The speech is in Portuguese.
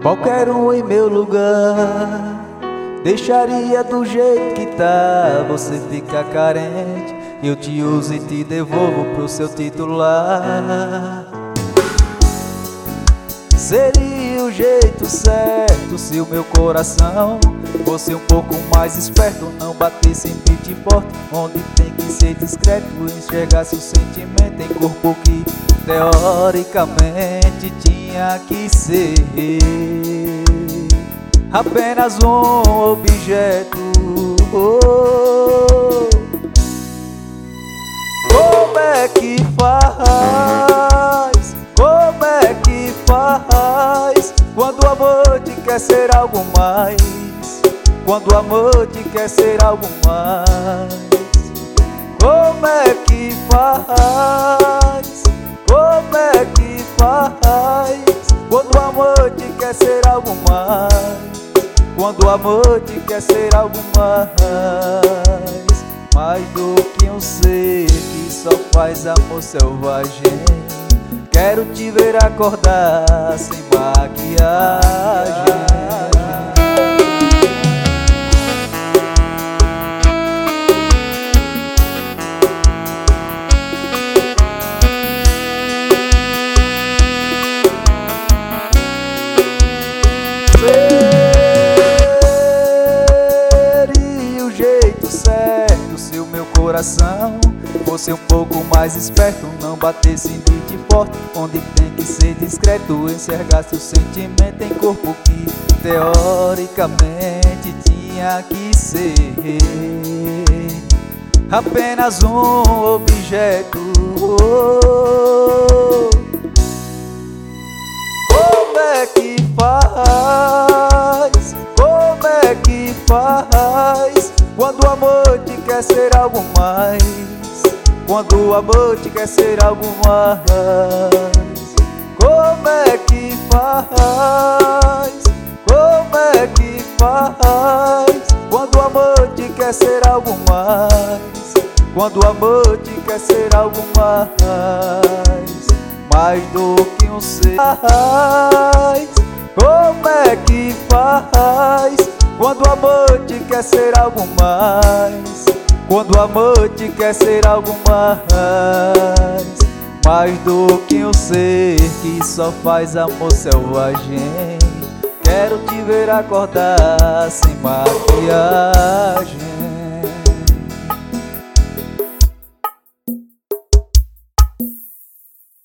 Qualquer um em meu lugar deixaria do jeito que tá. Você fica carente, eu te uso e te devolvo pro seu titular. Seria o jeito certo se o meu coração fosse um pouco mais esperto, não batesse em beat forte, onde tem que ser discreto, enxergasse o sentimento em corpo que teoricamente tinha que ser apenas um objeto. Como é que faz? Como é que faz quando o amor te quer ser algo mais? Quando o amor te quer ser algo mais? Como é que faz? Como é que faz quando o amor te quer ser algo mais? Quando o amor te quer ser algo mais do que um ser que só faz amor selvagem. Quero te ver acordar sem maquiagem. Seria o jeito certo se o meu coração fosse um pouco mais esperto, não batesse em beat forte, onde tem que ser discreto, enxergasse o sentimento em corpo que teoricamente tinha que ser apenas um objeto. Como é que faz? Como é que faz quando o amor te quer ser algo mais? Quando o amor te quer ser algo mais? Como é que faz? Como é que faz quando o amor te quer ser algo mais? Quando o amor te quer ser algo mais do que um ser. Como é que faz quando o amor te quer ser algo mais? Quando o amor te quer ser algo mais do que um ser que só faz amor selvagem. Quero te ver acordar sem maquiagem.